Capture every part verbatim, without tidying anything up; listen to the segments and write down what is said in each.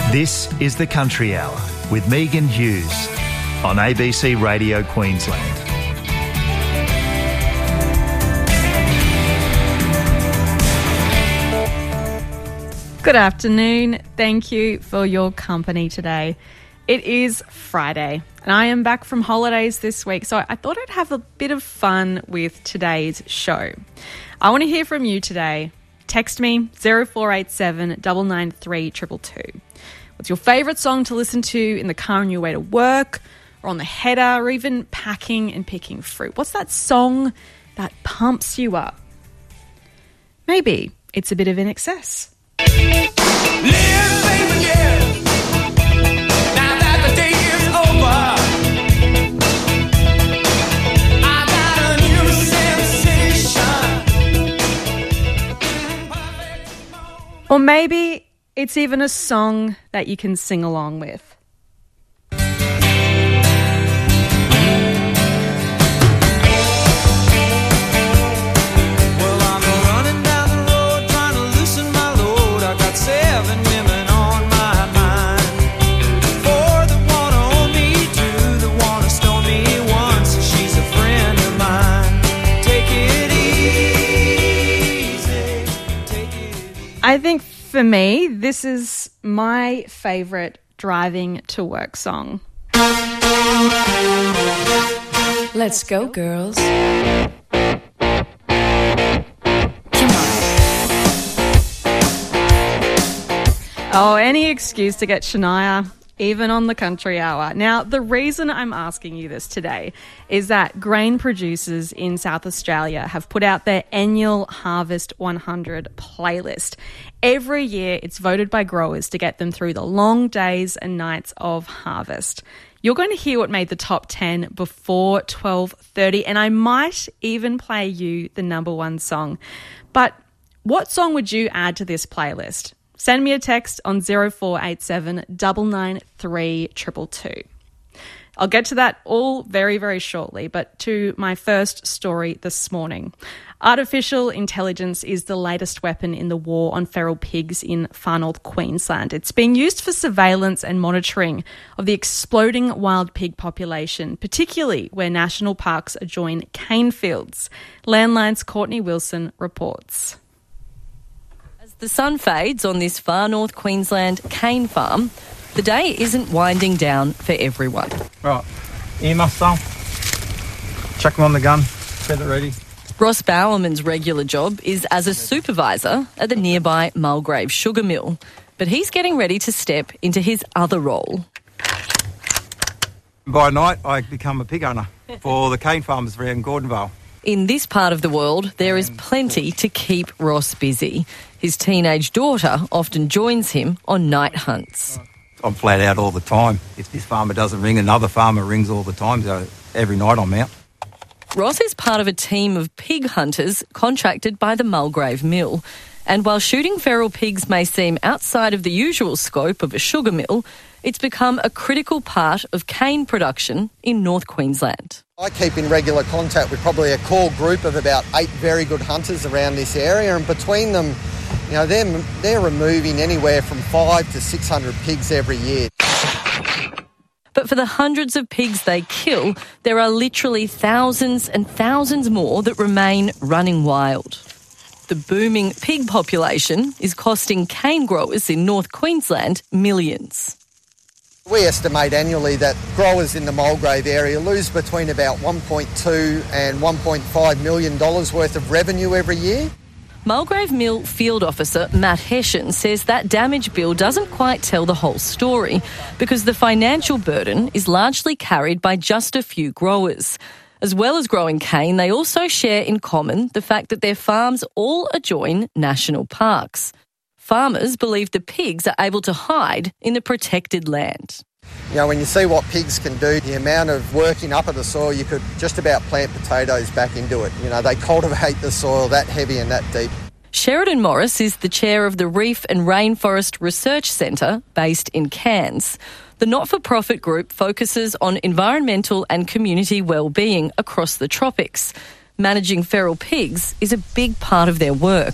This is the Country Hour with Megan Hughes on A B C Radio Queensland. Good afternoon. Thank you for your company today. It is Friday and I am back from holidays this week, so I thought I'd have a bit of fun with today's show. I want to hear from you today. Text me zero four eight seven nine nine three two two two. What's your favourite song to listen to in the car on your way to work or on the header or even packing and picking fruit? What's that song that pumps you up? Maybe it's a bit of In Excess. Or maybe it's even a song that you can sing along with. Well, I'm running down the road trying to loosen my load. I got seven women on my mind. Four that want to own me, two that want to stone me once. She's a friend of mine. Take it easy. Take it easy. I think for me, this is my favourite driving to work song. Let's go, girls. Oh, any excuse to get Shania, even on the Country Hour. Now, the reason I'm asking you this today is that grain producers in South Australia have put out their annual Harvest one hundred playlist. Every year, it's voted by growers to get them through the long days and nights of harvest. You're going to hear what made the top ten before twelve thirty, and I might even play you the number one song. But what song would you add to this playlist? Send me a text on zero four eight seven nine nine three two two two. I'll get to that all very, very shortly, but to my first story this morning. Artificial intelligence is the latest weapon in the war on feral pigs in far north Queensland. It's being used for surveillance and monitoring of the exploding wild pig population, particularly where national parks adjoin cane fields. Landline's Courtney Wilson reports. The sun fades on this far north Queensland cane farm. The day isn't winding down for everyone. Right, ear muffler, chuck them on the gun, get it ready. Ross Bowerman's regular job is as a supervisor at the nearby Mulgrave sugar mill, but he's getting ready to step into his other role. By night, I become a pig owner for the cane farmers around Gordonvale. In this part of the world, there is plenty to keep Ross busy. His teenage daughter often joins him on night hunts. I'm flat out all the time. If this farmer doesn't ring, another farmer rings all the time, so every night I'm out. Ross is part of a team of pig hunters contracted by the Mulgrave mill. And while shooting feral pigs may seem outside of the usual scope of a sugar mill, it's become a critical part of cane production in North Queensland. I keep in regular contact with probably a core group of about eight very good hunters around this area, and between them, you know, they're, they're removing anywhere from five to six hundred pigs every year. But for the hundreds of pigs they kill, there are literally thousands and thousands more that remain running wild. The booming pig population is costing cane growers in North Queensland millions. We estimate annually that growers in the Mulgrave area lose between about one point two and one point five million dollars worth of revenue every year. Mulgrave Mill Field Officer Matt Hessian says that damage bill doesn't quite tell the whole story because the financial burden is largely carried by just a few growers. As well as growing cane, they also share in common the fact that their farms all adjoin national parks. Farmers believe the pigs are able to hide in the protected land. You know, when you see what pigs can do, the amount of working up of the soil, you could just about plant potatoes back into it. You know, they cultivate the soil that heavy and that deep. Sheridan Morris is the chair of the Reef and Rainforest Research Centre based in Cairns. The not-for-profit group focuses on environmental and community well-being across the tropics. Managing feral pigs is a big part of their work.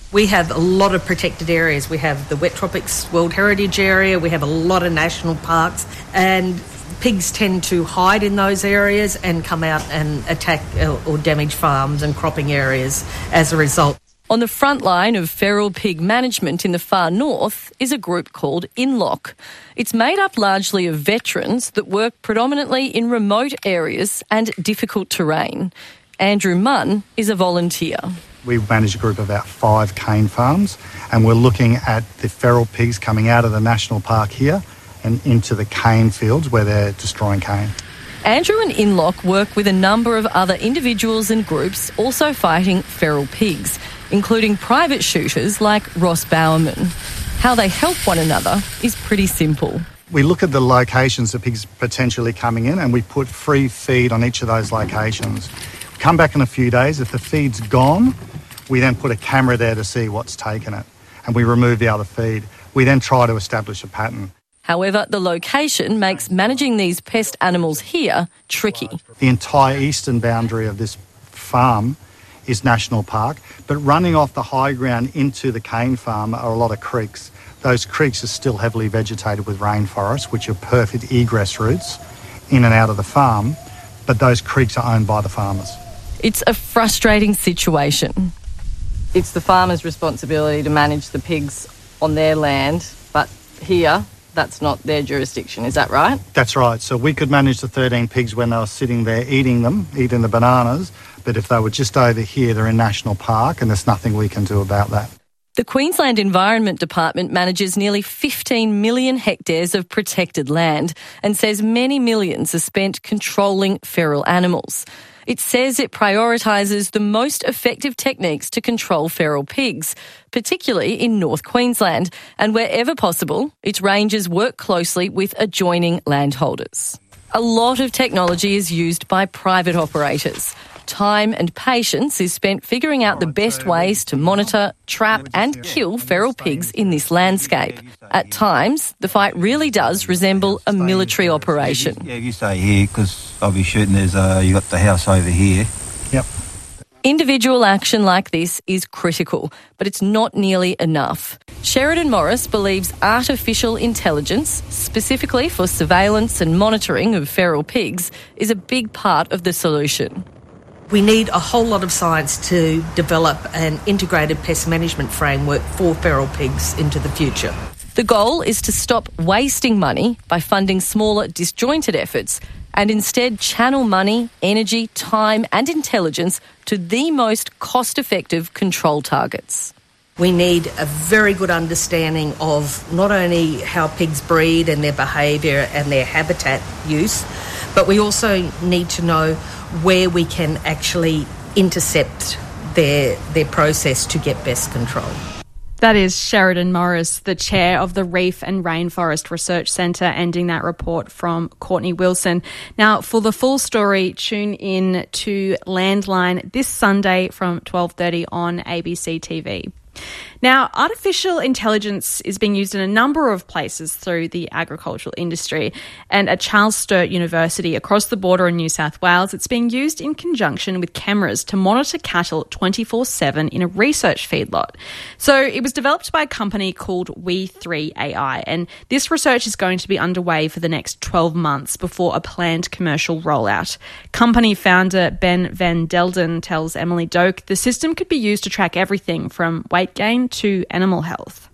We have a lot of protected areas. We have the Wet Tropics World Heritage Area, we have a lot of national parks, and pigs tend to hide in those areas and come out and attack or damage farms and cropping areas as a result. On the front line of feral pig management in the far north is a group called INLOC. It's made up largely of veterans that work predominantly in remote areas and difficult terrain. Andrew Munn is a volunteer. We manage a group of about five cane farms, and we're looking at the feral pigs coming out of the national park here and into the cane fields where they're destroying cane. Andrew and INLOC work with a number of other individuals and groups also fighting feral pigs, including private shooters like Ross Bowerman. How they help one another is pretty simple. We look at the locations the pigs potentially coming in, and we put free feed on each of those locations. Come back in a few days. If the feed's gone, we then put a camera there to see what's taken it, and we remove the other feed. We then try to establish a pattern. However, the location makes managing these pest animals here tricky. The entire eastern boundary of this farm is national park, but running off the high ground into the cane farm are a lot of creeks. Those creeks are still heavily vegetated with rainforest, which are perfect egress routes in and out of the farm, but those creeks are owned by the farmers. It's a frustrating situation. It's the farmer's responsibility to manage the pigs on their land, but here, that's not their jurisdiction, is that right? That's right. So we could manage the thirteen pigs when they were sitting there eating them, eating the bananas, but if they were just over here, they're in National Park, and there's nothing we can do about that. The Queensland Environment Department manages nearly fifteen million hectares of protected land and says many millions are spent controlling feral animals. It says it prioritises the most effective techniques to control feral pigs, particularly in North Queensland, and wherever possible, its rangers work closely with adjoining landholders. A lot of technology is used by private operators. Time and patience is spent figuring out the best ways to monitor, trap and kill feral pigs in this landscape. At times, the fight really does resemble a military operation. Yeah, you stay here because I'll be shooting. There's uh, you got the house over here. Yep. Individual action like this is critical, but it's not nearly enough. Sheridan Morris believes artificial intelligence, specifically for surveillance and monitoring of feral pigs, is a big part of the solution. We need a whole lot of science to develop an integrated pest management framework for feral pigs into the future. The goal is to stop wasting money by funding smaller, disjointed efforts and instead channel money, energy, time and intelligence to the most cost-effective control targets. We need a very good understanding of not only how pigs breed and their behaviour and their habitat use, but we also need to know where we can actually intercept their their process to get best control. That is Sheridan Morris, the chair of the Reef and Rainforest Research Centre, ending that report from Courtney Wilson. Now, for the full story, tune in to Landline this Sunday from twelve thirty on A B C T V. Now, artificial intelligence is being used in a number of places through the agricultural industry, and at Charles Sturt University across the border in New South Wales, it's being used in conjunction with cameras to monitor cattle twenty-four seven in a research feedlot. So it was developed by a company called We three A I, and this research is going to be underway for the next twelve months before a planned commercial rollout. Company founder Ben Van Delden tells Emily Doak the system could be used to track everything from weight gain to animal health.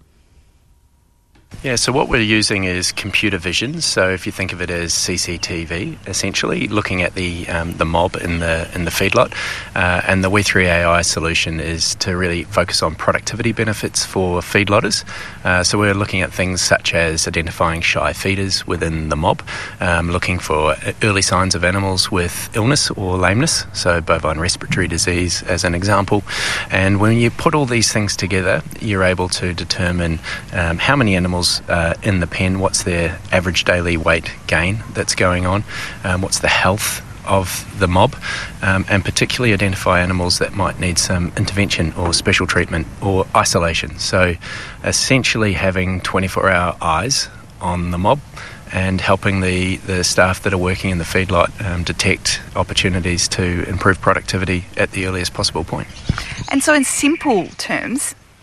Yeah, so what we're using is computer vision. So if you think of it as C C T V, essentially looking at the um, the mob in the in the feedlot, uh, and the We three A I solution is to really focus on productivity benefits for feedlotters. Uh, so we're looking at things such as identifying shy feeders within the mob, um, looking for early signs of animals with illness or lameness, so bovine respiratory disease as an example. And when you put all these things together, you're able to determine um, how many animals Uh, in the pen, what's their average daily weight gain that's going on, um, what's the health of the mob, um, and particularly identify animals that might need some intervention or special treatment or isolation. So essentially having twenty-four hour eyes on the mob and helping the, the staff that are working in the feedlot um, detect opportunities to improve productivity at the earliest possible point. And so in simple terms,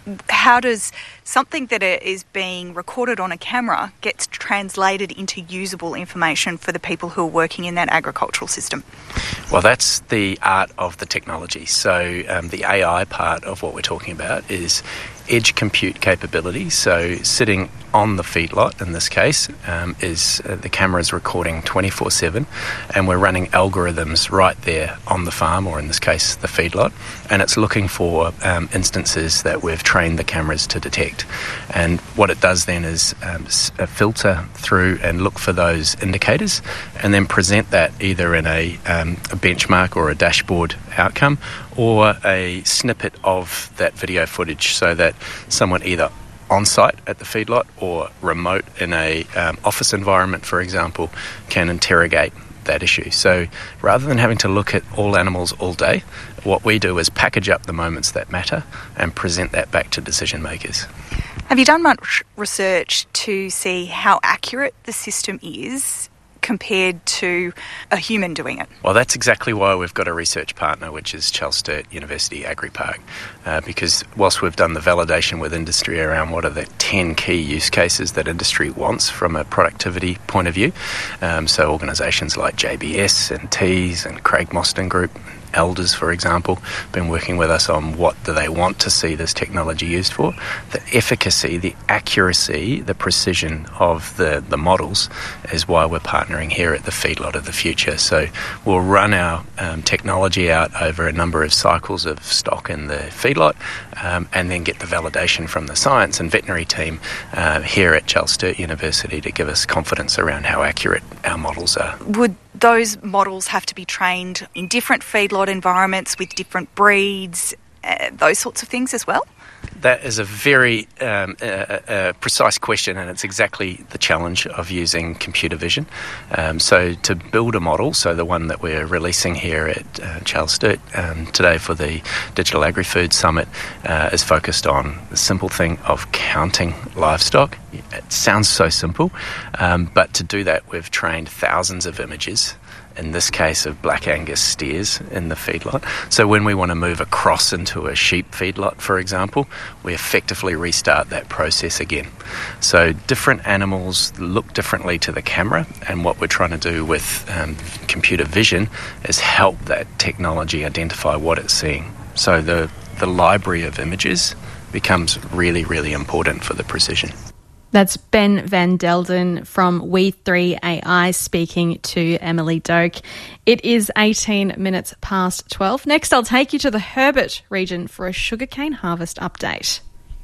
how does something that is being recorded on a camera gets translated into usable information for the people who are working in that agricultural system? Well, that's the art of the technology. So um, the A I part of what we're talking about is edge compute capability. So sitting on the feedlot, in this case, um, is uh, the camera's recording twenty-four seven, and we're running algorithms right there on the farm, or in this case, the feedlot, and it's looking for um, instances that we've trained the cameras to detect. And what it does then is um, s- uh, filter through and look for those indicators, and then present that either in a, um, a benchmark or a dashboard outcome, or a snippet of that video footage, so that someone either on-site at the feedlot or remote in a um, office environment, for example, can interrogate that issue. So rather than having to look at all animals all day, what we do is package up the moments that matter and present that back to decision makers. Have you done much research to see how accurate the system is compared to a human doing it? Well, that's exactly why we've got a research partner, which is Charles Sturt University AgriPark, uh, because whilst we've done the validation with industry around what are the ten key use cases that industry wants from a productivity point of view, um, so organisations like J B S and Tees and Craig Mostyn Group, Elders, for example, been working with us on what do they want to see this technology used for. The efficacy, the accuracy, the precision of the, the models is why we're partnering here at the Feedlot of the Future. So we'll run our um, technology out over a number of cycles of stock in the feedlot, um, and then get the validation from the science and veterinary team uh, here at Charles Sturt University to give us confidence around how accurate our models are. Would those models have to be trained in different feedlot environments with different breeds, uh, those sorts of things as well? That is a very um, uh, uh, precise question, and it's exactly the challenge of using computer vision. Um, so to build a model, so the one that we're releasing here at uh, Charles Sturt um, today for the Digital Agri-Food Summit uh, is focused on the simple thing of counting livestock. It sounds so simple, um, but to do that we've trained thousands of images, in this case of Black Angus steers in the feedlot. So when we want to move across into a sheep feedlot, for example, we effectively restart that process again. So different animals look differently to the camera, and what we're trying to do with um, computer vision is help that technology identify what it's seeing. So the, the library of images becomes really, really important for the precision. That's Ben Van Delden from We three A I speaking to Emily Doak. It is eighteen minutes past twelve. Next, I'll take you to the Herbert region for a sugarcane harvest update.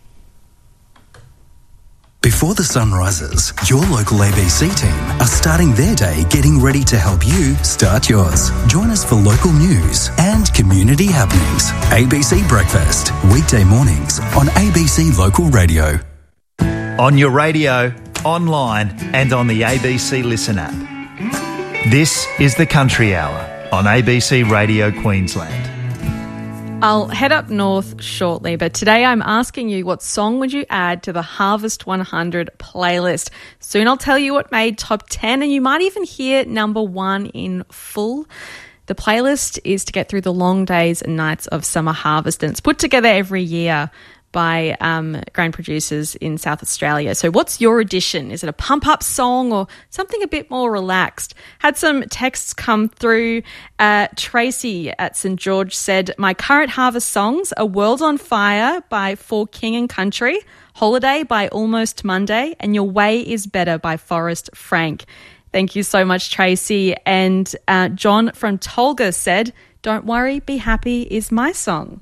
Before the sun rises, your local A B C team are starting their day getting ready to help you start yours. Join us for local news and community happenings. A B C Breakfast, weekday mornings on A B C Local Radio. On your radio, online and on the A B C Listen app. This is the Country Hour on A B C Radio Queensland. I'll head up north shortly, but today I'm asking you, what song would you add to the Harvest one hundred playlist? Soon I'll tell you what made top ten, and you might even hear number one in full. The playlist is to get through the long days and nights of summer harvest, and it's put together every year by um, grain producers in South Australia. So what's your addition? Is it a pump-up song or something a bit more relaxed? Had some texts come through. Uh, Tracy at St George said, my current harvest songs are World on Fire by For King and Country, Holiday by Almost Monday, and Your Way is Better by Forrest Frank. Thank you so much, Tracy. And uh, John from Tolga said, Don't Worry, Be Happy is my song.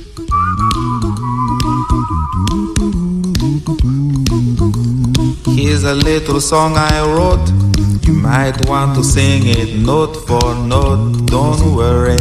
Here's a little song I wrote. You might want to sing it note for note. Don't worry,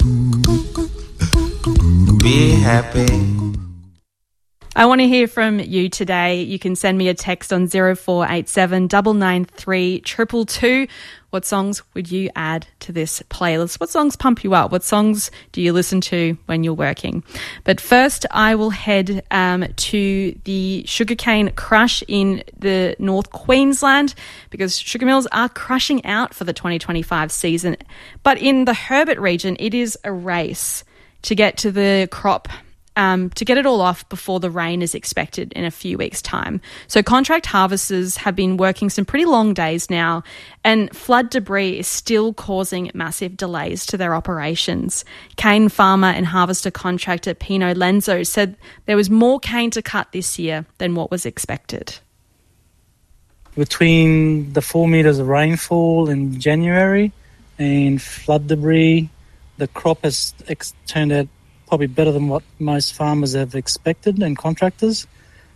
be happy. I want to hear from you today. You can send me a text on zero four eight seven nine nine three two two two. What songs would you add to this playlist? What songs pump you up? What songs do you listen to when you're working? But first, I will head um, to the sugarcane crush in the North Queensland, because sugar mills are crushing out for the twenty twenty-five season. But in the Herbert region, it is a race to get to the crop um, to get it all off before the rain is expected in a few weeks' time. So contract harvesters have been working some pretty long days now, and flood debris is still causing massive delays to their operations. Cane farmer and harvester contractor Pino Lenzo said there was more cane to cut this year than what was expected. Between the four metres of rainfall in January and flood debris, the crop has ex- turned out probably better than what most farmers have expected and contractors.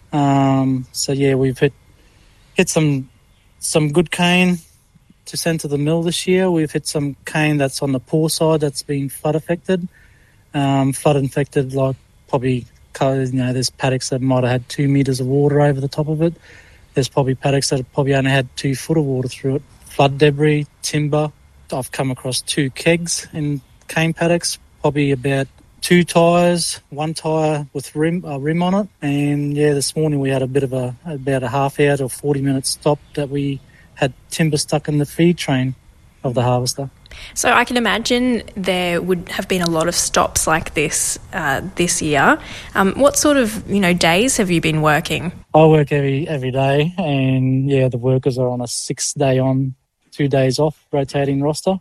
Um, so yeah, we've hit hit some some good cane to send to the mill this year. We've hit some cane that's on the poor side that's been flood affected. Um, flood infected, like probably, you know, there's paddocks that might have had two metres of water over the top of it. There's probably paddocks that have probably only had two foot of water through it. Flood debris, timber. I've come across two kegs in cane paddocks, probably about two tyres, one tyre with rim a rim on it. And yeah, this morning we had a bit of a, about a half hour to forty minute stop that we had timber stuck in the feed train of the harvester. So I can imagine there would have been a lot of stops like this uh, this year. Um, what sort of, you know, days have you been working? I work every every day, and yeah, the workers are on a six day on, two days off rotating roster.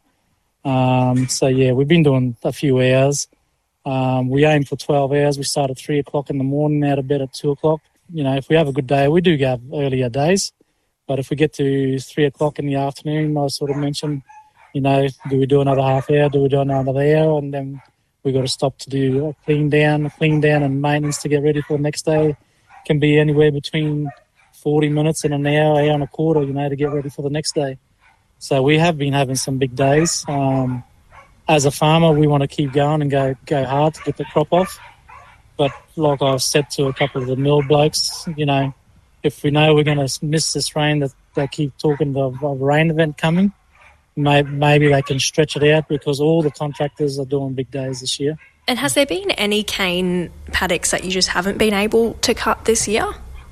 Um, so yeah, we've been doing a few hours. Um, we aim for twelve hours. We start at three o'clock in the morning, out of bed at two o'clock. You know, if we have a good day, we do have earlier days. But if we get to three o'clock in the afternoon, I sort of mentioned, you know, do we do another half hour? Do we do another hour? And then we got to stop to do a clean down, a clean down and maintenance to get ready for the next day. Can be anywhere between forty minutes and an hour, hour and a quarter, you know, to get ready for the next day. So we have been having some big days. Um, as a farmer, we want to keep going and go go hard to get the crop off. But like I've said to a couple of the mill blokes, you know, if we know we're going to miss this rain, that they keep talking of a rain event coming, maybe they can stretch it out, because all the contractors are doing big days this year. And has there been any cane paddocks that you just haven't been able to cut this year?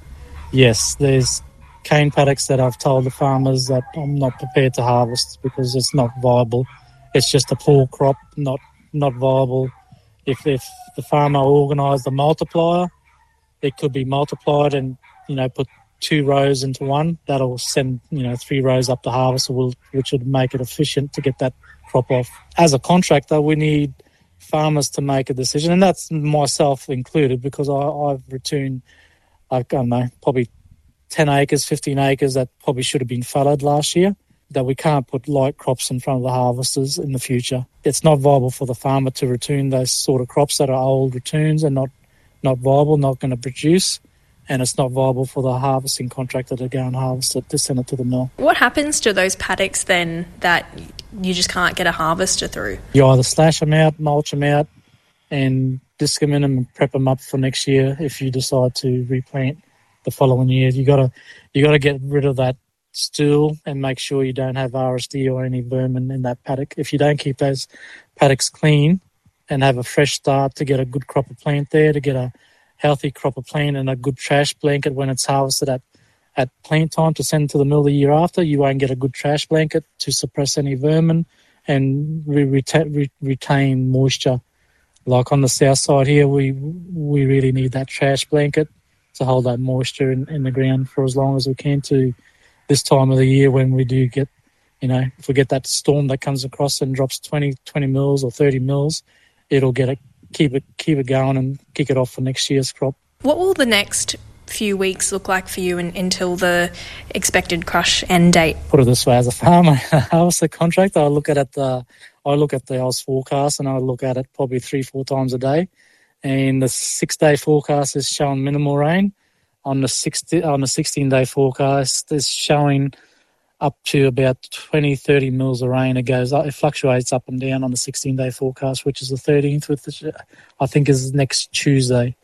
Yes, there's cane paddocks that I've told the farmers that I'm not prepared to harvest because it's not viable. It's just a poor crop, not not viable. If, if the farmer organised a multiplier, it could be multiplied and, you know, put two rows into one. That'll send, you know, three rows up the harvester, which would make it efficient to get that crop off. As a contractor, we need farmers to make a decision, and that's myself included, because I, I've returned, I don't know, probably ten acres, fifteen acres that probably should have been fallow last year, that we can't put light crops in front of the harvesters in the future. It's not viable for the farmer to return those sort of crops that are old returns and not, not viable, not going to produce. And it's not viable for the harvesting contractor to go and harvest it to send it to the mill. What happens to those paddocks then that you just can't get a harvester through? You either slash them out, mulch them out, and disc them in them and prep them up for next year if you decide to replant the following year. You gotta you gotta get rid of that stool and make sure you don't have R S D or any vermin in that paddock. If you don't keep those paddocks clean and have a fresh start to get a good crop of plant there, to get a healthy crop of plant and a good trash blanket when it's harvested at, at plant time to send to the mill the year after, you won't get a good trash blanket to suppress any vermin and re- reta- re- retain moisture. Like on the south side here, we we really need that trash blanket to hold that moisture in, in the ground for as long as we can to this time of the year when we do get, you know, if we get that storm that comes across and drops twenty, twenty mils or thirty mils, it'll get it, keep it keep it going and kick it off for next year's crop. What will the next few weeks look like for you in, until the expected crush end date? Put it this way, as a farmer, I was a contractor, I look at it, uh, I look at the Oz forecast and I look at it probably three, four times a day. And the six-day forecast is showing minimal rain. On the sixty, on the sixteen-day forecast, is showing up to about twenty, thirty mils of rain. It goes, it fluctuates up and down on the sixteen-day forecast, which is the thirteenth, which I think is next Tuesday.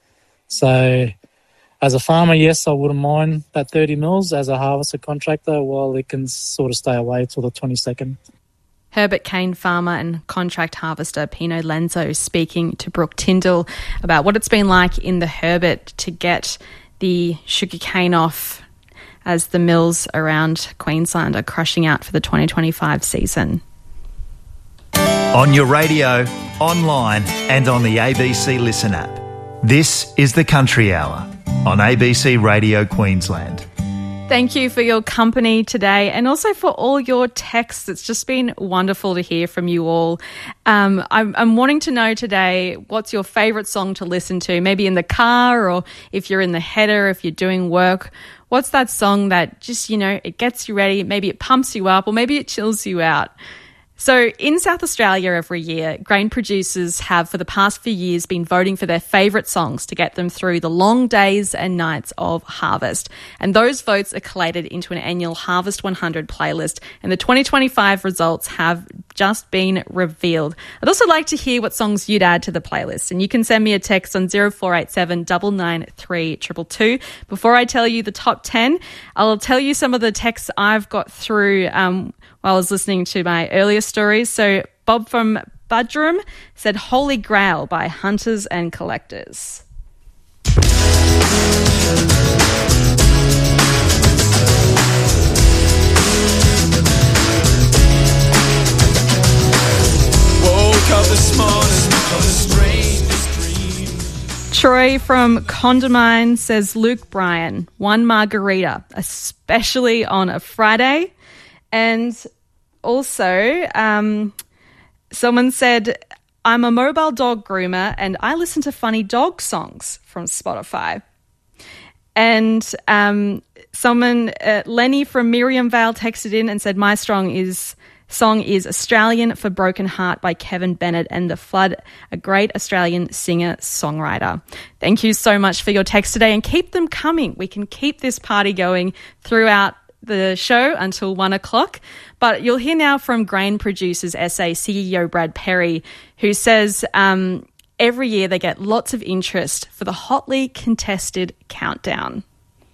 So, as a farmer, yes, I wouldn't mind that thirty mils. As a harvester contractor, well, it can sort of stay away till the twenty-second. Herbert cane farmer and contract harvester Pino Lenzo speaking to Brooke Tyndall about what it's been like in the Herbert to get the sugarcane off as the mills around Queensland are crushing out for the twenty twenty-five season. On your radio, online and on the A B C Listen app. This is the Country Hour on A B C Radio Queensland. Thank you for your company today and also for all your texts. It's just been wonderful to hear from you all. Um, I'm, I'm wanting to know today, what's your favourite song to listen to? Maybe in the car, or if you're in the header, if you're doing work. What's that song that just, you know, it gets you ready, maybe it pumps you up, or maybe it chills you out? So in South Australia every year, grain producers have for the past few years been voting for their favourite songs to get them through the long days and nights of harvest. And those votes are collated into an annual Harvest one hundred playlist. And the twenty twenty-five results have just been revealed. I'd also like to hear what songs you'd add to the playlist. And you can send me a text on zero four eight seven nine nine three two two two. Before I tell you the top ten, I'll tell you some of the texts I've got through um, while I was listening to my earlier stories. So Bob from Budrum said Holy Grail by Hunters and Collectors. Woke up this morning of the strangest dream. Troy from Condamine says Luke Bryan, One Margarita, especially on a Friday. And also, um, someone said, I'm a mobile dog groomer and I listen to funny dog songs from Spotify. And um, someone, uh, Lenny from Miriam Vale, texted in and said, my strong is song is Australian for Broken Heart by Kevin Bennett and The Flood, a great Australian singer-songwriter. Thank you so much for your text today, and keep them coming. We can keep this party going throughout the show until one o'clock. But you'll hear now from Grain Producers S A C E O Brad Perry, who says um, every year they get lots of interest for the hotly contested countdown.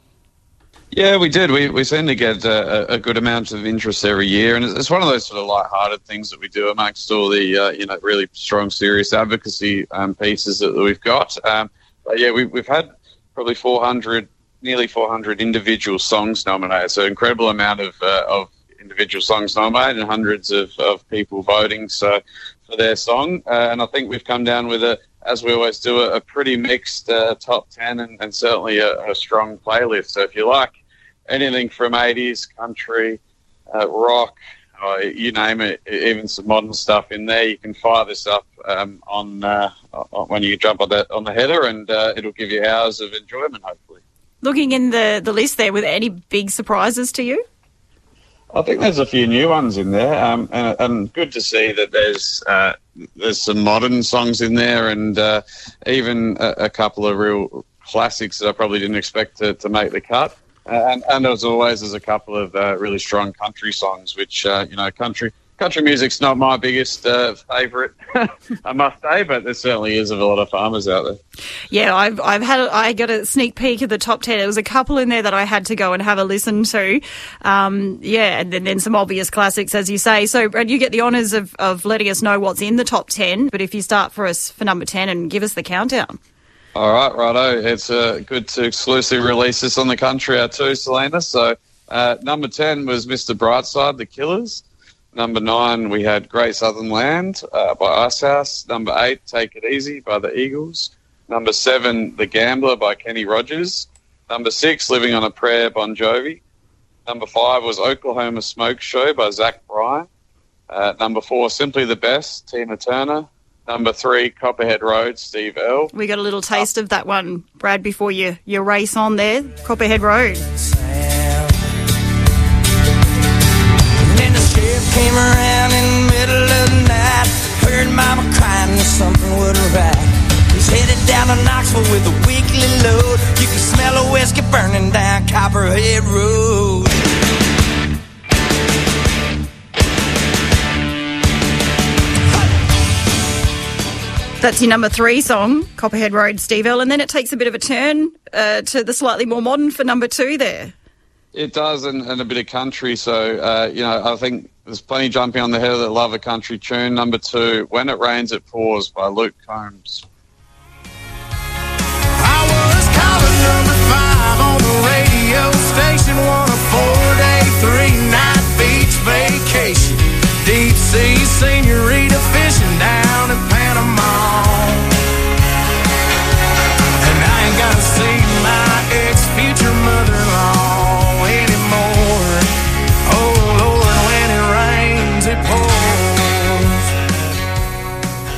Yeah, we did. We we seem to get a, a good amount of interest every year, and it's one of those sort of light-hearted things that we do amongst all the uh, you know really strong, serious advocacy um, pieces that we've got. Um, but yeah, we, we've had probably four hundred, nearly four hundred individual songs nominated, so an incredible amount of uh, of individual songs nominated and hundreds of, of people voting so for their song. Uh, and I think we've come down with a, as we always do, a, a pretty mixed uh, top ten and, and certainly a, a strong playlist. So if you like anything from eighties, country, uh, rock, uh, you name it, even some modern stuff in there, you can fire this up um, on uh, when you jump on the, on the header, and uh, it'll give you hours of enjoyment, hopefully. Looking in the, the list there, were there any big surprises to you? I think there's a few new ones in there, um, and, and good to see that there's uh, there's some modern songs in there, and uh, even a, a couple of real classics that I probably didn't expect to, to make the cut. Uh, and, and as always, there's a couple of uh, really strong country songs, which uh, you know, country country music's not my biggest uh, favourite, I must say, but there certainly is of a lot of farmers out there. Yeah, I've I've had I got a sneak peek of the top ten. There was a couple in there that I had to go and have a listen to. Um, yeah, and then, then some obvious classics, as you say. So, Brad, you get the honours of, of letting us know what's in the top ten. But if you start for us for number ten and give us the countdown. All right, righto. It's uh, good to exclusively release this on the Country Hour too, Selena. So uh, number ten was Mister Brightside, The Killers. Number nine, we had Great Southern Land uh, by Icehouse. Number eight, Take It Easy by the Eagles. Number seven, The Gambler by Kenny Rogers. Number six, Living on a Prayer, Bon Jovi. Number five was Oklahoma Smoke Show by Zach Bryan. Uh, number four, Simply the Best, Tina Turner. Number three, Copperhead Road, Steve Earle. We got a little taste of that one, Brad, before you, you race on there. Copperhead Road. Came around in the middle of the night, heard Mama crying that something wasn't right. He's headed down to Knoxville with a weekly load. You can smell a whiskey burning down Copperhead Road. That's your number three song, Copperhead Road, Steve Earle, and then it takes a bit of a turn uh, to the slightly more modern for number two there. It does, and, and a bit of country. So, uh, you know, I think there's plenty jumping on the header that love a country tune. Number two, When It Rains, It Pours by Luke Combs. I was calling number five on the radio station, on a four-day, three-night beach vacation. Deep sea senorita fishing down in Panama.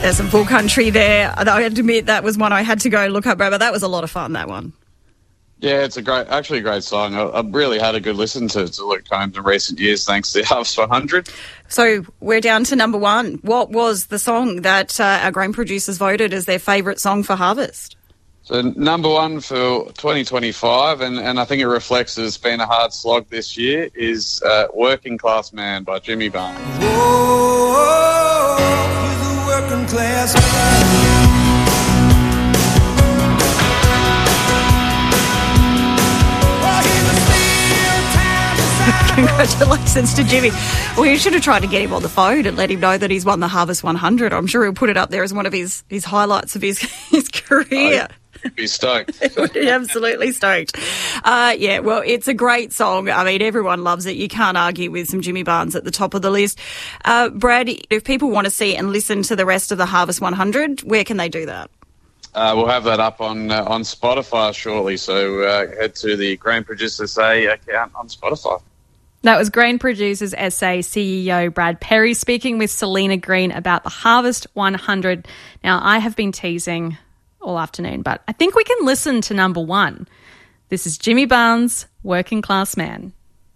There's some full country there. I admit that was one I had to go look up, Brad, but that was a lot of fun, that one. Yeah, it's a great, actually a great song. I, I've really had a good listen to, to Luke Combs in recent years, thanks to Harvest one hundred. So we're down to number one. What was the song that uh, our grain producers voted as their favourite song for Harvest? So number one for twenty twenty-five, and, and I think it reflects that it's been a hard slog this year, is uh, Working Class Man by Jimmy Barnes. Oh, he's a working class man. Congratulations to Jimmy. We should have tried to get him on the phone and let him know that he's won the Harvest one hundred. I'm sure he'll put it up there as one of his, his highlights of his, his career. I'd be stoked. Absolutely stoked. Uh, yeah, well, it's a great song. I mean, everyone loves it. You can't argue with some Jimmy Barnes at the top of the list. Uh, Brad, if people want to see and listen to the rest of the Harvest one hundred, where can they do that? Uh, we'll have that up on uh, on Spotify shortly, so uh, head to the Grain Producers S A account on Spotify. That was Grain Producers S A C E O Brad Perry speaking with Selena Green about the Harvest one hundred. Now, I have been teasing all afternoon, but I think we can listen to number one. This is Jimmy Barnes, Working Class Man.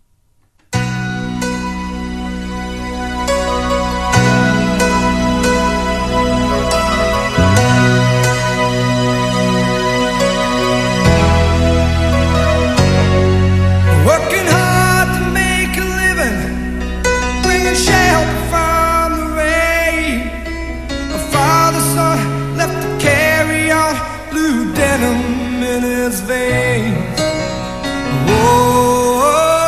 Working hard to make a living, bringing shelter from the rain. My father's son left to carry on, blue denim in his veins. Whoa,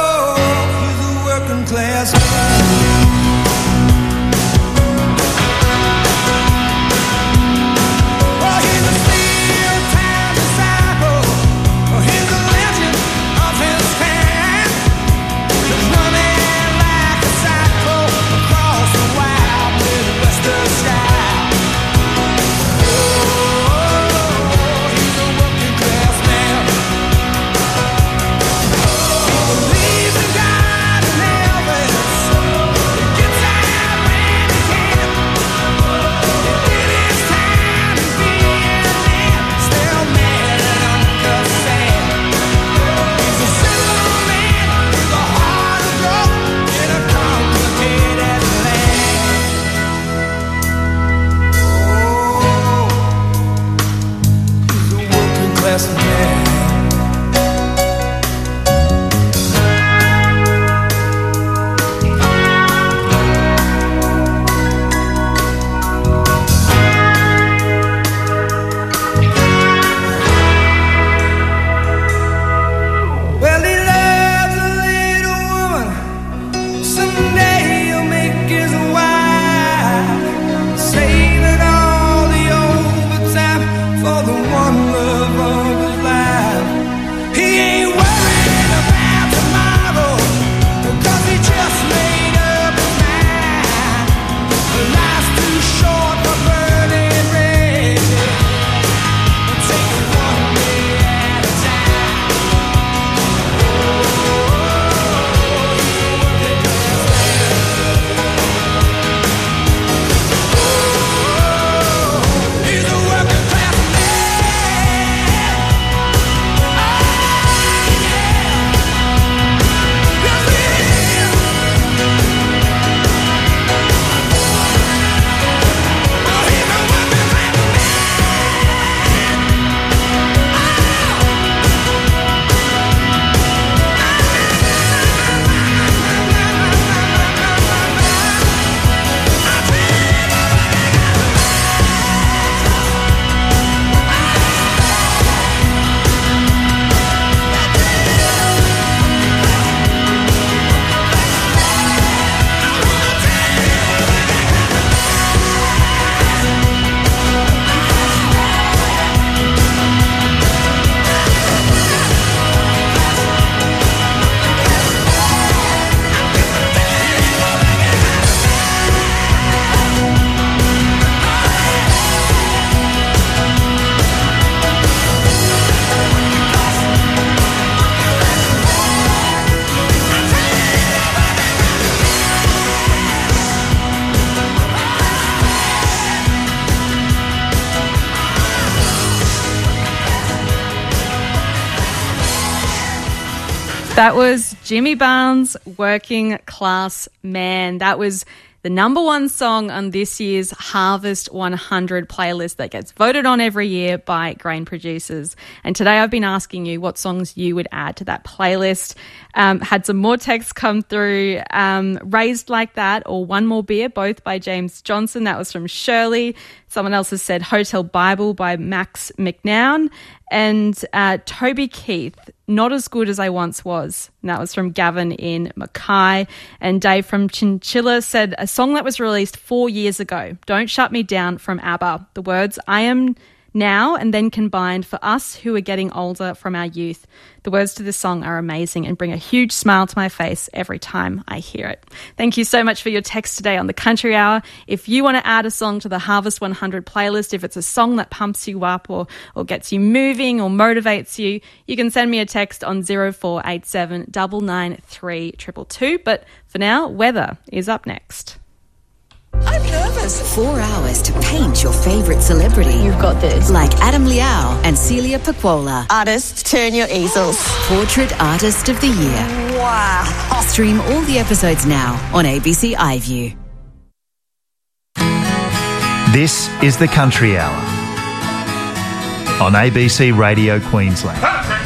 That was Jimmy Barnes, Working Class Man. That was the number one song on this year's Harvest one hundred playlist that gets voted on every year by grain producers. And today I've been asking you what songs you would add to that playlist. Um, had some more texts come through. Um, Raised Like That or One More Beer, both by James Johnson. That was from Shirley. Someone else has said Hotel Bible by Max McNown. And uh, Toby Keith, Not As Good As I Once Was. And that was from Gavin in Mackay. And Dave from Chinchilla said a song that was released four years ago, Don't Shut Me Down, from ABBA. The words, I am now and then combined for us who are getting older from our youth. The words to this song are amazing and bring a huge smile to my face every time I hear it. Thank you so much for your text today on the Country Hour. If you want to add a song to the Harvest one hundred playlist, if it's a song that pumps you up or, or gets you moving or motivates you, you can send me a text on zero four eight seven nine nine three two two two. But for now, weather is up next. I'm nervous. Four hours to paint your favourite celebrity. You've got this. Like Adam Liao and Celia Pacquola. Artists, turn your easels. Portrait Artist of the Year. Wow. Stream all the episodes now on A B C iView. This is the Country Hour on A B C Radio Queensland.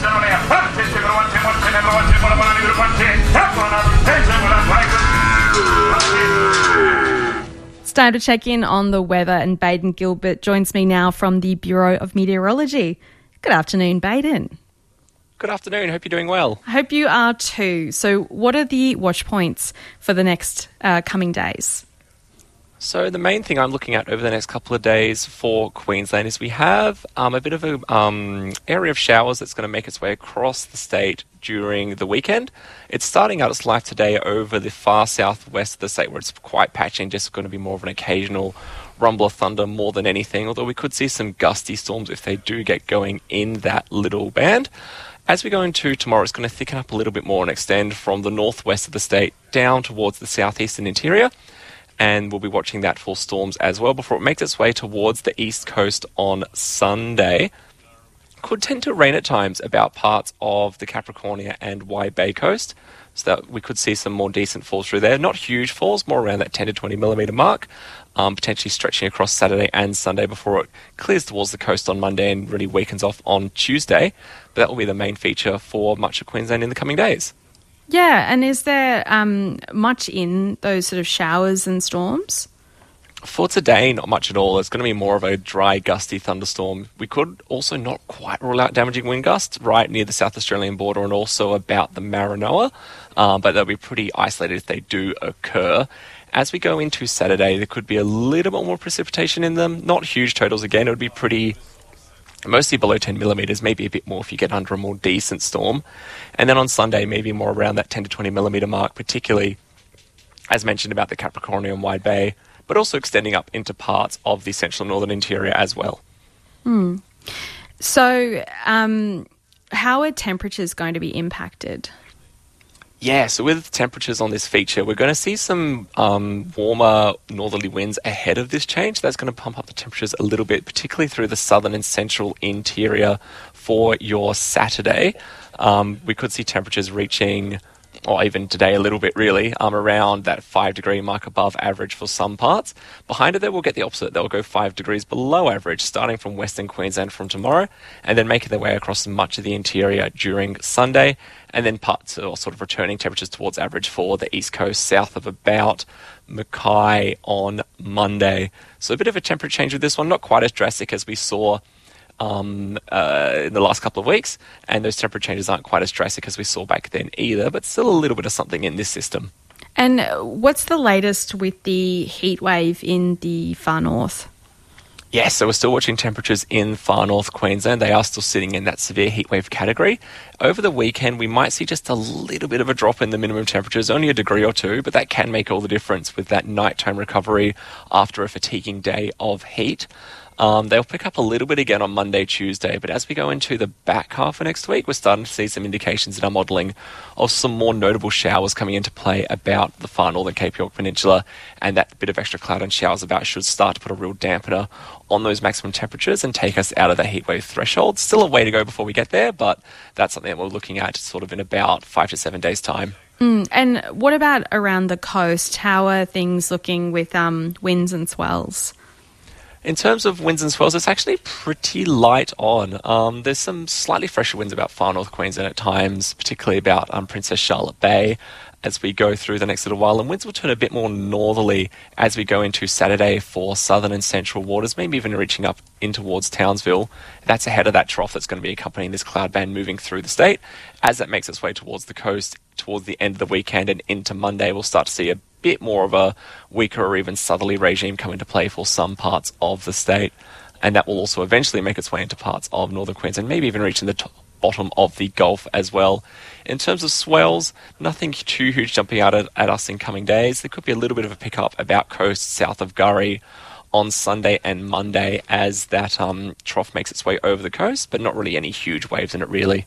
It's time to check in on the weather, and Baden Gilbert joins me now from the Bureau of Meteorology. Good afternoon, Baden. Good afternoon. Hope you're doing well. I hope you are too. So what are the watch points for the next uh, coming days? So the main thing I'm looking at over the next couple of days for Queensland is we have um, a bit of an um, area of showers that's going to make its way across the state during the weekend. It's starting out its life today over the far southwest of the state, where it's quite patchy and just going to be more of an occasional rumble of thunder more than anything, although we could see some gusty storms if they do get going in that little band. As we go into tomorrow, it's going to thicken up a little bit more and extend from the northwest of the state down towards the southeastern interior. And we'll be watching that for storms as well before it makes its way towards the east coast on Sunday. Could tend to rain at times about parts of the Capricornia and Wide Bay coast, so that we could see some more decent falls through there. Not huge falls, more around that ten to twenty millimetre mark, um, potentially stretching across Saturday and Sunday before it clears towards the coast on Monday and really weakens off on Tuesday. But that will be the main feature for much of Queensland in the coming days. Yeah, and is there um, much in those sort of showers and storms? For today, not much at all. It's going to be more of a dry, gusty thunderstorm. We could also not quite rule out damaging wind gusts right near the South Australian border and also about the Maranoa, um, but they'll be pretty isolated if they do occur. As we go into Saturday, there could be a little bit more precipitation in them. Not huge totals again. It would be pretty... mostly below ten millimetres, maybe a bit more if you get under a more decent storm. And then on Sunday, maybe more around that ten to twenty millimetre mark, particularly, as mentioned, about the Capricornia and Wide Bay, but also extending up into parts of the central northern interior as well. Hmm. So, um, how are temperatures going to be impacted? Yeah, so with temperatures on this feature, we're going to see some um, warmer northerly winds ahead of this change. That's going to pump up the temperatures a little bit, particularly through the southern and central interior for your Saturday. Um, we could see temperatures reaching, or even today a little bit really, um, around that five degree mark above average for some parts. Behind it there, we'll get the opposite. They'll go five degrees below average, starting from Western Queensland from tomorrow, and then making their way across much of the interior during Sunday. And then parts are sort of returning temperatures towards average for the east coast, south of about Mackay on Monday. So a bit of a temperature change with this one, not quite as drastic as we saw um, uh, in the last couple of weeks. And those temperature changes aren't quite as drastic as we saw back then either, but still a little bit of something in this system. And what's the latest with the heat wave in the far north? Yes, so we're still watching temperatures in far north Queensland. They are still sitting in that severe heatwave category. Over the weekend, we might see just a little bit of a drop in the minimum temperatures, only a degree or two, but that can make all the difference with that nighttime recovery after a fatiguing day of heat. Um, they'll pick up a little bit again on Monday, Tuesday, but as we go into the back half of next week, we're starting to see some indications in our modelling of some more notable showers coming into play about the far northern Cape York Peninsula, and that bit of extra cloud and showers about should start to put a real dampener on those maximum temperatures and take us out of the heatwave threshold. Still a way to go before we get there, but that's something that we're looking at sort of in about five to seven days' time. Mm, and what about around the coast? How are things looking with um, winds and swells? In terms of winds and swells, it's actually pretty light on. Um, there's some slightly fresher winds about far north Queensland at times, particularly about um, Princess Charlotte Bay as we go through the next little while. And winds will turn a bit more northerly as we go into Saturday for southern and central waters, maybe even reaching up in towards Townsville. That's ahead of that trough that's going to be accompanying this cloud band moving through the state. As that makes its way towards the coast, towards the end of the weekend and into Monday, we'll start to see a bit more of a weaker or even southerly regime come into play for some parts of the state, and that will also eventually make its way into parts of northern Queensland, maybe even reaching the top, bottom of the Gulf as well. In terms of swells, nothing too huge jumping out at, at us in coming days. There could be a little bit of a pickup about coast south of Gurry on Sunday and Monday as that um, trough makes its way over the coast, but not really any huge waves in it really.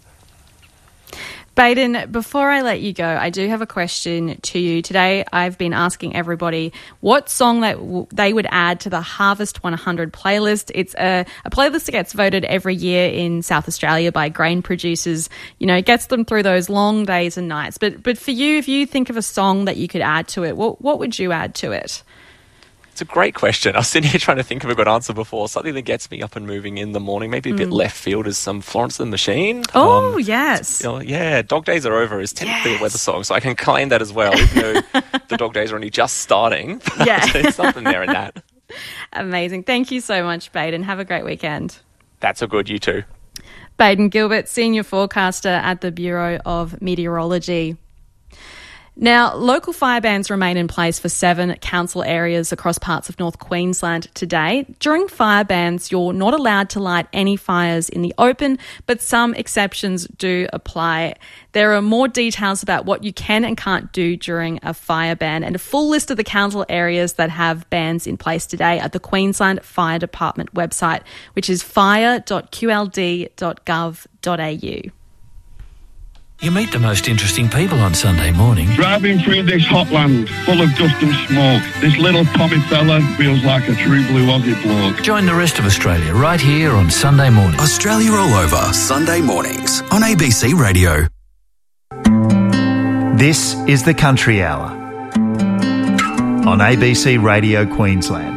Baden, before I let you go, I do have a question to you. Today, I've been asking everybody what song that w- they would add to the Harvest one hundred playlist. It's a, a playlist that gets voted every year in South Australia by grain producers. You know, it gets them through those long days and nights. But but for you, if you think of a song that you could add to it, what what would you add to it? It's a great question. I was sitting here trying to think of a good answer before. Something that gets me up and moving in the morning, maybe a bit Mm. left field, is some Florence and the Machine. Oh, Um, yes. you know, yeah, Dog Days Are Over is technically a weather song, so I can claim that as well, even though the dog days are only just starting. But Yeah. there's something there in that. Amazing. Thank you so much, Baden. Have a great weekend. That's a good, you too. Baden Gilbert, Senior Forecaster at the Bureau of Meteorology. Now, local fire bans remain in place for seven council areas across parts of North Queensland today. During fire bans, you're not allowed to light any fires in the open, but some exceptions do apply. There are more details about what you can and can't do during a fire ban, and a full list of the council areas that have bans in place today at the Queensland Fire Department website, which is fire dot q l d dot gov dot a u. You meet the most interesting people on Sunday morning. Driving through this hot land full of dust and smoke, this little Tommy fella feels like a true blue Aussie bloke. Join the rest of Australia right here on Sunday morning. Australia All Over, Sunday mornings on A B C Radio. This is the Country Hour on A B C Radio Queensland.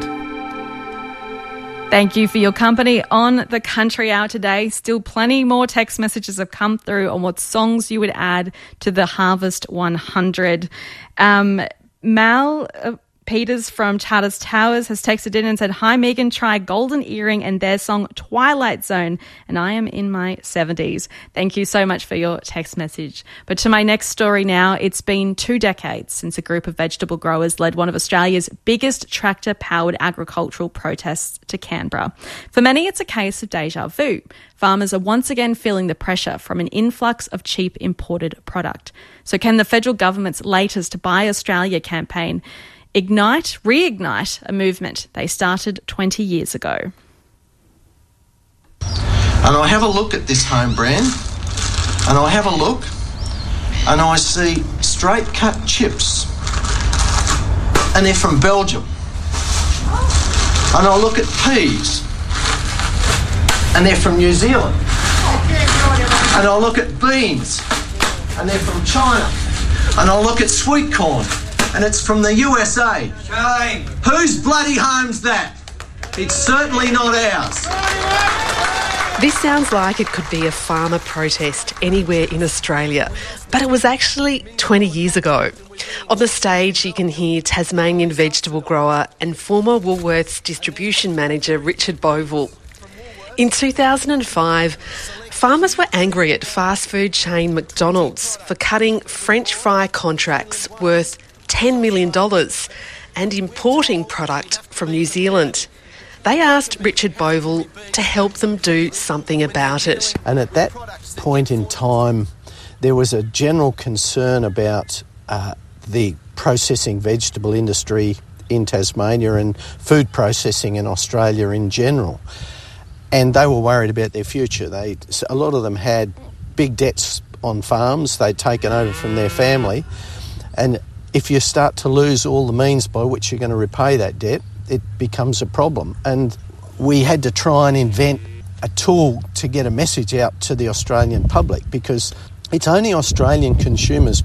Thank you for your company on the Country Hour today. Still plenty more text messages have come through on what songs you would add to the Harvest one hundred. Um, Mal uh, Peters from Charters Towers has texted in and said, "Hi Megan, try Golden Earring and their song Twilight Zone, and I am in my seventies. Thank you so much for your text message. But to my next story now, it's been two decades since a group of vegetable growers led one of Australia's biggest tractor-powered agricultural protests to Canberra. For many, it's a case of deja vu. Farmers are once again feeling the pressure from an influx of cheap imported product. So can the federal government's latest Buy Australia campaign ignite, reignite a movement they started twenty years ago? And I have a look at this home brand, and I have a look, and I see straight cut chips, and they're from Belgium. And I look at peas, and they're from New Zealand. And I look at beans, and they're from China. And I look at sweet corn, and it's from the U S A. Shame. Whose bloody home's that? It's certainly not ours. This sounds like it could be a farmer protest anywhere in Australia, but it was actually twenty years ago. On the stage, you can hear Tasmanian vegetable grower and former Woolworths distribution manager Richard Boville. In two thousand five, farmers were angry at fast food chain McDonald's for cutting French fry contracts worth ten million dollars and importing product from New Zealand. They asked Richard Boville to help them do something about it. And at that point in time, there was a general concern about uh, the processing vegetable industry in Tasmania and food processing in Australia in general. And they were worried about their future. They, a lot of them had big debts on farms they'd taken over from their family. And if you start to lose all the means by which you're going to repay that debt, it becomes a problem. And we had to try and invent a tool to get a message out to the Australian public, because it's only Australian consumers,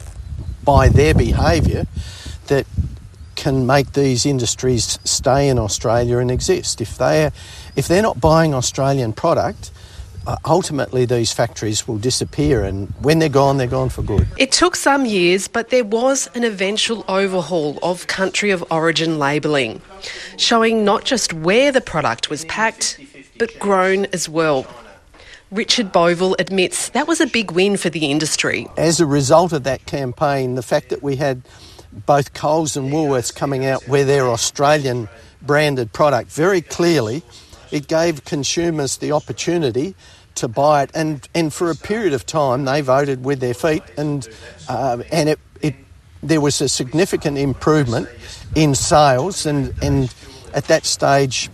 by their behaviour, that can make these industries stay in Australia and exist. If they're, if they're not buying Australian product, uh, ultimately these factories will disappear, and when they're gone, they're gone for good. It took some years, but there was an eventual overhaul of country of origin labelling, showing not just where the product was packed, but grown as well. Richard Bovell admits that was a big win for the industry. As a result of that campaign, the fact that we had both Coles and Woolworths coming out with their Australian branded product very clearly, it gave consumers the opportunity to buy it, and, and for a period of time they voted with their feet, and uh, and it, it there was a significant improvement in sales, and, and at that stage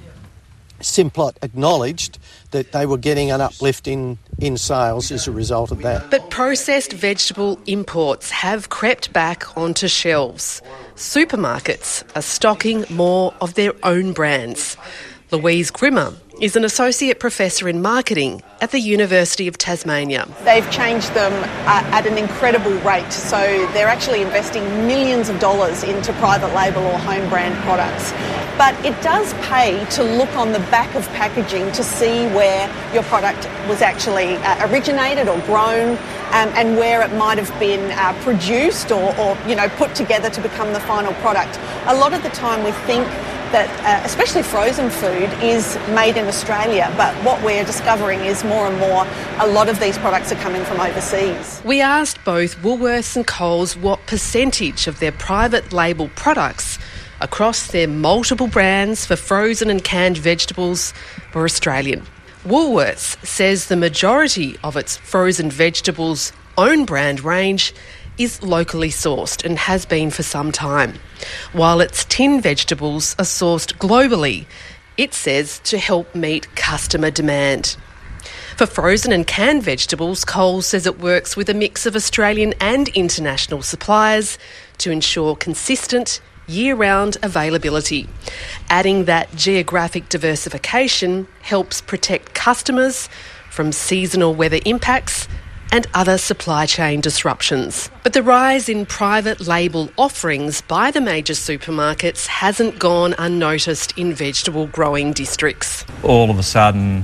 Simplot acknowledged that they were getting an uplift in, in sales as a result of that. But processed vegetable imports have crept back onto shelves. Supermarkets are stocking more of their own brands. Louise Grimmer is an associate professor in marketing at the University of Tasmania. They've changed them uh, at an incredible rate, so they're actually investing millions of dollars into private label or home brand products. But it does pay to look on the back of packaging to see where your product was actually uh, originated or grown, um, and where it might have been uh, produced or, or, you know, put together to become the final product. A lot of the time we think that uh, especially frozen food is made in Australia, but what we're discovering is more and more a lot of these products are coming from overseas. We asked both Woolworths and Coles what percentage of their private label products across their multiple brands for frozen and canned vegetables were Australian. Woolworths says the majority of its frozen vegetables own brand range is locally sourced and has been for some time, while its tin vegetables are sourced globally, it says to help meet customer demand. For frozen and canned vegetables, Coles says it works with a mix of Australian and international suppliers to ensure consistent year-round availability, adding that geographic diversification helps protect customers from seasonal weather impacts and other supply chain disruptions. But the rise in private label offerings by the major supermarkets hasn't gone unnoticed in vegetable growing districts. All of a sudden,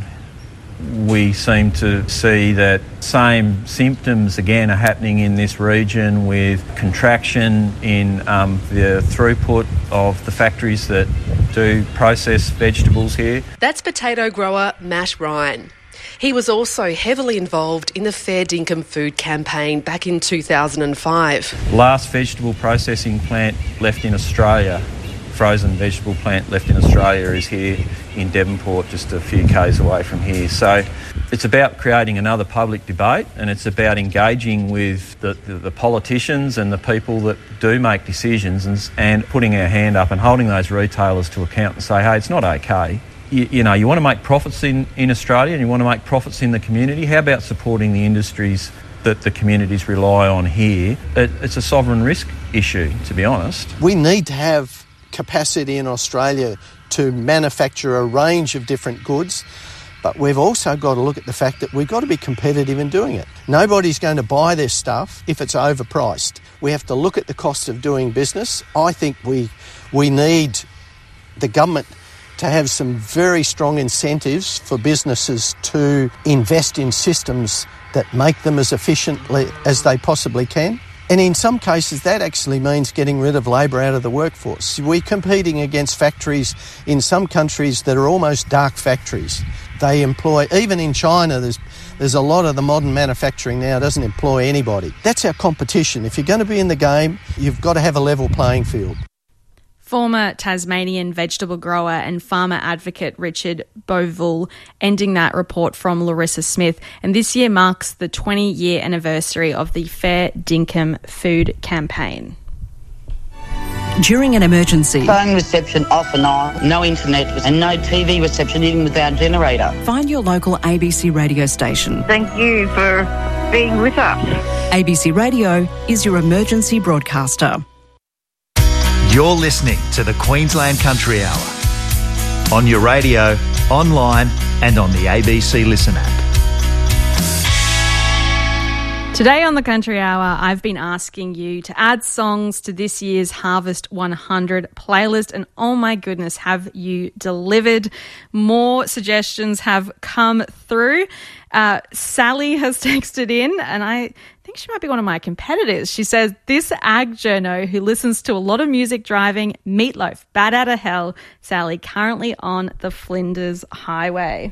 we seem to see that same symptoms again are happening in this region, with contraction in um, the throughput of the factories that do process vegetables here. That's potato grower Matt Ryan. He was also heavily involved in the Fair Dinkum food campaign back in two thousand five. Last vegetable processing plant left in Australia, frozen vegetable plant left in Australia, is here in Devonport, just a few k's away from here. So it's about creating another public debate, and it's about engaging with the, the, the politicians and the people that do make decisions, and, and putting our hand up and holding those retailers to account and say, hey, it's not okay. You, you know, you want to make profits in, in Australia and you want to make profits in the community. How about supporting the industries that the communities rely on here? It, it's a sovereign risk issue, to be honest. We need to have capacity in Australia to manufacture a range of different goods, but we've also got to look at the fact that we've got to be competitive in doing it. Nobody's going to buy this stuff if it's overpriced. We have to look at the cost of doing business. I think we we need the government to have some very strong incentives for businesses to invest in systems that make them as efficiently as they possibly can. And in some cases, that actually means getting rid of labour out of the workforce. We're competing against factories in some countries that are almost dark factories. They employ, even in China, there's there's a lot of the modern manufacturing now doesn't employ anybody. That's our competition. If you're going to be in the game, you've got to have a level playing field. Former Tasmanian vegetable grower and farmer advocate Richard Bovell ending that report from Larissa Smith. And this year marks the twenty-year anniversary of the Fair Dinkum food campaign. during an emergency. Phone reception off and on, no internet and no T V reception even with our generator. Find your local A B C radio station. Thank you for being with us. A B C Radio is your emergency broadcaster. You're listening to the Queensland Country Hour on your radio, online and on the A B C Listen app. Today on the Country Hour, I've been asking you to add songs to this year's Harvest one hundred playlist, and oh my goodness, have you delivered. More suggestions have come through. Uh, Sally has texted in, and I think she might be one of my competitors. She says, this ag journo who listens to a lot of music driving, Meatloaf, Bad Outta Hell. Sally, currently on the Flinders Highway.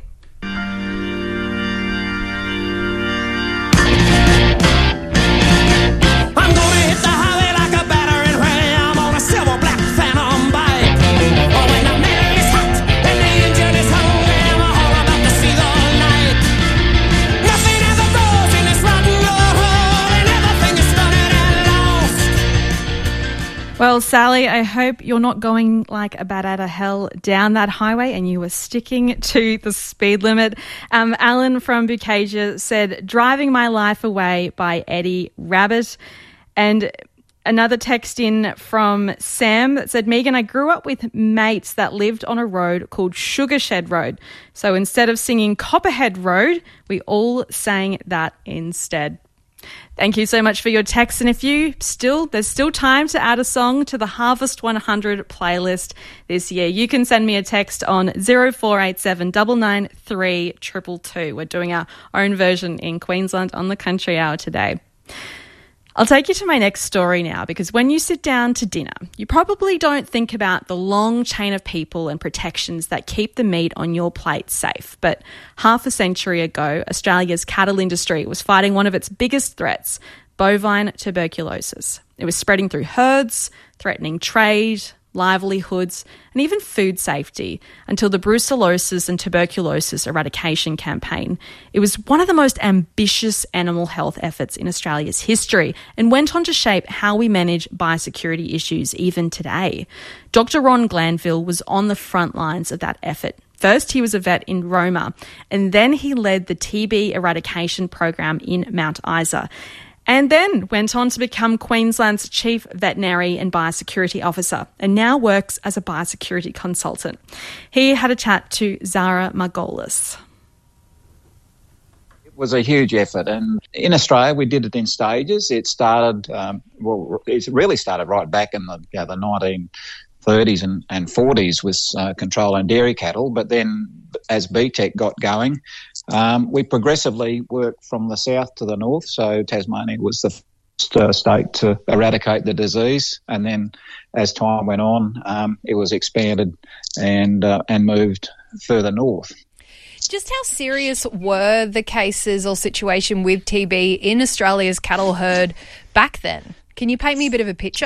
Well, Sally, I hope you're not going like a bat out of hell down that highway and you were sticking to the speed limit. Um, Alan from Bukaja said, Driving My Life Away by Eddie Rabbit. And another text in from Sam that said, Megan, I grew up with mates that lived on a road called Sugarshed Road. So instead of singing Copperhead Road, we all sang that instead. Thank you so much for your text. And if you still, there's still time to add a song to the Harvest one hundred playlist this year, you can send me a text on zero four eight seven nine nine three two two two. We're doing our own version in Queensland on the Country Hour today. I'll take you to my next story now, because when you sit down to dinner, you probably don't think about the long chain of people and protections that keep the meat on your plate safe. But half a century ago, Australia's cattle industry was fighting one of its biggest threats, bovine tuberculosis. It was spreading through herds, threatening trade, livelihoods, and even food safety until the Brucellosis and Tuberculosis Eradication Campaign. It was one of the most ambitious animal health efforts in Australia's history and went on to shape how we manage biosecurity issues even today. Doctor Ron Glanville was on the front lines of that effort. First, he was a vet in Roma, and then he led the T B eradication program in Mount Isa, and then went on to become Queensland's Chief Veterinary and Biosecurity Officer, and now works as a biosecurity consultant. He had a chat to Zara Margolis. It was a huge effort, and in Australia we did it in stages. It started, um, well, it really started right back in the, you know, the nineteen thirties and, and forties with uh, controlling dairy cattle, but then as B TEC got going, um, we progressively worked from the south to the north. So Tasmania was the first uh, state to eradicate the disease, and then as time went on, um, it was expanded and uh, and moved further north. Just how serious were the cases or situation with T B in Australia's cattle herd back then? Can you paint me a bit of a picture?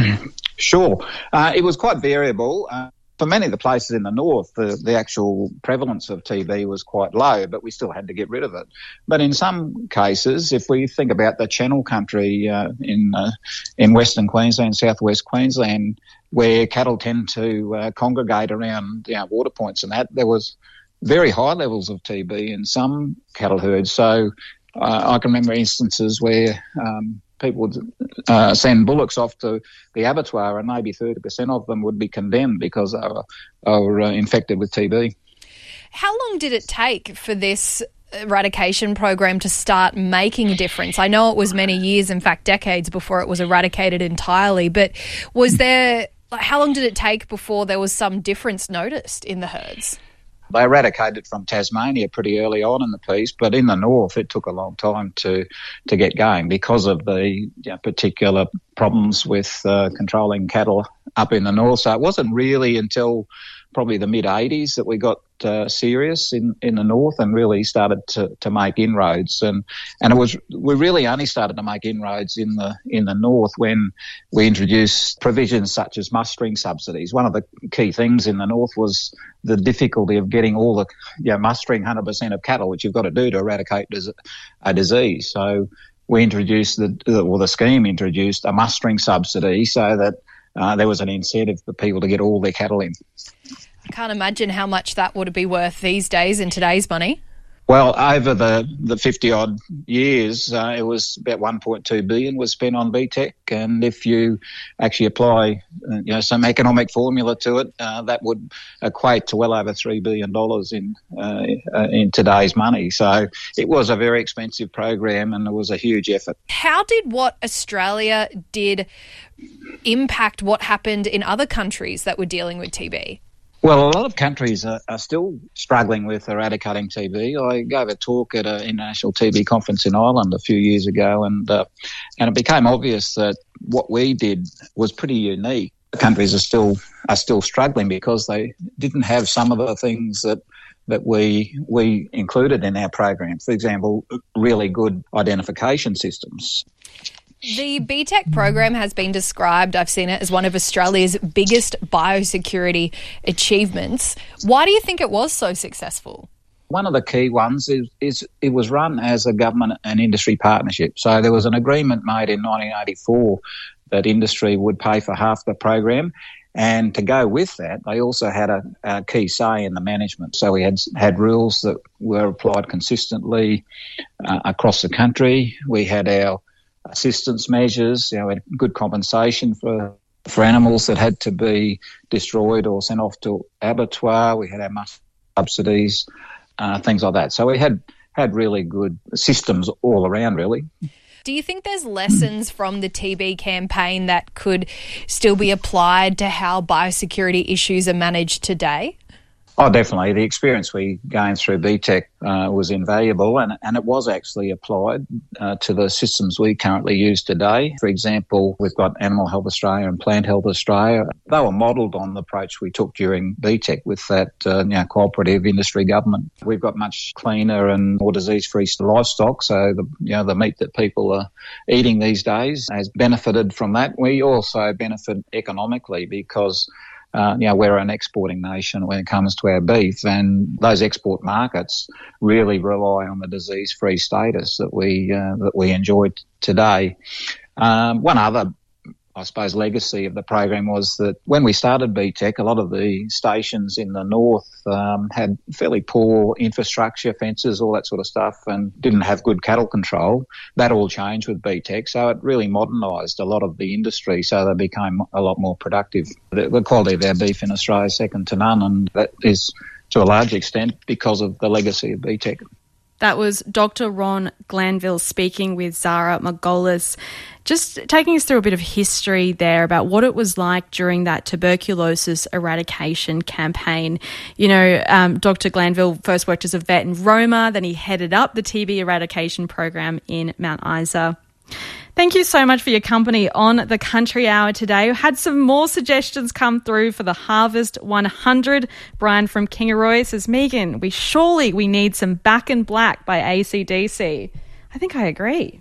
Sure. Uh, it was quite variable. Uh, for many of the places in the north, the, the actual prevalence of T B was quite low, but we still had to get rid of it. But in some cases, if we think about the Channel Country uh, in uh, in Western Queensland, southwest Queensland, where cattle tend to uh, congregate around, you know, water points and that, there was very high levels of T B in some cattle herds. So uh, I can remember instances where um, people would uh, send bullocks off to the abattoir, and maybe thirty percent of them would be condemned because they were, they were uh, infected with T B. How long did it take for this eradication program to start making a difference? I know it was many years, in fact decades, before it was eradicated entirely, but was there, like, how long did it take before there was some difference noticed in the herds? They eradicated from Tasmania pretty early on in the piece, but in the north it took a long time to, to get going because of the, you know, particular problems with uh, controlling cattle up in the north. So it wasn't really until probably the mid-eighties that we got uh, serious in, in the north and really started to, to make inroads. And and it was we really only started to make inroads in the in the north when we introduced provisions such as mustering subsidies. One of the key things in the north was the difficulty of getting all the, you know, mustering one hundred percent of cattle, which you've got to do to eradicate a disease. So we introduced the, well, the scheme introduced a mustering subsidy so that uh, there was an incentive for people to get all their cattle in. I can't imagine how much that would be worth these days in today's money. Well, over the, the fifty-odd years, uh, it was about one point two billion dollars was spent on B TEC, and if you actually apply uh, you know, some economic formula to it, uh, that would equate to well over three billion dollars in, uh, uh, in today's money. So it was a very expensive program and it was a huge effort. How did what Australia did impact what happened in other countries that were dealing with T B? Well, a lot of countries are, are still struggling with eradicating T B. I gave a talk at an international T B conference in Ireland a few years ago, and uh, and it became obvious that what we did was pretty unique. Countries are still are still struggling because they didn't have some of the things that that we we included in our program. For example, really good identification systems. The B TEC program has been described, I've seen it, as one of Australia's biggest biosecurity achievements. Why do you think it was so successful? One of the key ones is, is it was run as a government and industry partnership. So there was an agreement made in nineteen eighty-four that industry would pay for half the program. And to go with that, they also had a, a key say in the management. So we had had rules that were applied consistently uh, across the country. We had our assistance measures, you know, we had good compensation for for animals that had to be destroyed or sent off to abattoir. We had our muscle subsidies, uh, things like that. So we had, had really good systems all around, really. Do you think there's lessons from the T B campaign that could still be applied to how biosecurity issues are managed today? Oh, definitely. The experience we gained through B TEC uh, was invaluable, and, and it was actually applied uh, to the systems we currently use today. For example, we've got Animal Health Australia and Plant Health Australia. They were modelled on the approach we took during B TEC with that uh, you know, cooperative industry government. We've got much cleaner and more disease-free livestock, so the, you know, the meat that people are eating these days has benefited from that. We also benefit economically because Uh, you know, we're an exporting nation when it comes to our beef, and those export markets really rely on the disease-free status that we uh, that we enjoy t- today. Um, one other, I suppose, legacy of the program was that when we started B TEC, a lot of the stations in the north um, had fairly poor infrastructure, fences, all that sort of stuff, and didn't have good cattle control. That all changed with B TEC, so it really modernised a lot of the industry, so they became a lot more productive. The, the quality of our beef in Australia is second to none, and that is to a large extent because of the legacy of B TEC. That was Doctor Ron Glanville speaking with Zara Margolis, just taking us through a bit of history there about what it was like during that tuberculosis eradication campaign. You know, um, Doctor Glanville first worked as a vet in Roma, then he headed up the T B eradication program in Mount Isa. Thank you so much for your company on the Country Hour today. We had some more suggestions come through for the Harvest one hundred. Brian from Kingaroy says, Megan, we surely we need some Back in Black by A C D C. I think I agree.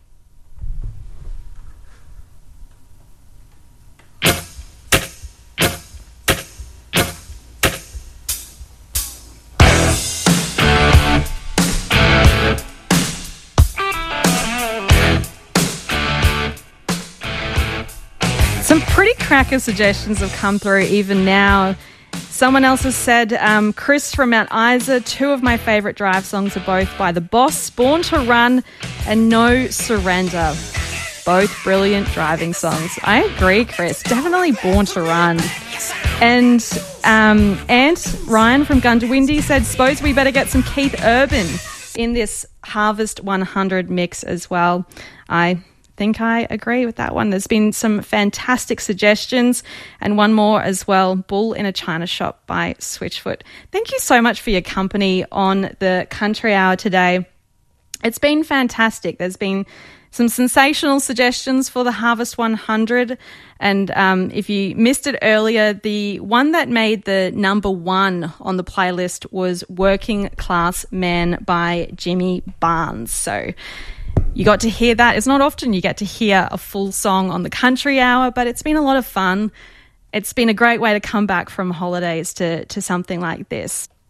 Some pretty cracker suggestions have come through even now. Someone else has said, um, Chris from Mount Isa, two of my favourite drive songs are both by The Boss, Born to Run and No Surrender. Both brilliant driving songs. I agree, Chris. Definitely Born to Run. And um, Ant Ryan from Gundawindi said, suppose we better get some Keith Urban in this Harvest one hundred mix as well. I think I agree with that one. There's been some fantastic suggestions, and one more as well, Bull in a China Shop by Switchfoot. Thank you so much for your company on the Country Hour today. It's been fantastic. There's been some sensational suggestions for the Harvest one hundred, and um, if you missed it earlier, the one that made the number one on the playlist was Working Class Man by Jimmy Barnes. So you got to hear that. It's not often you get to hear a full song on the Country Hour, but it's been a lot of fun. It's been a great way to come back from holidays to, to something like this.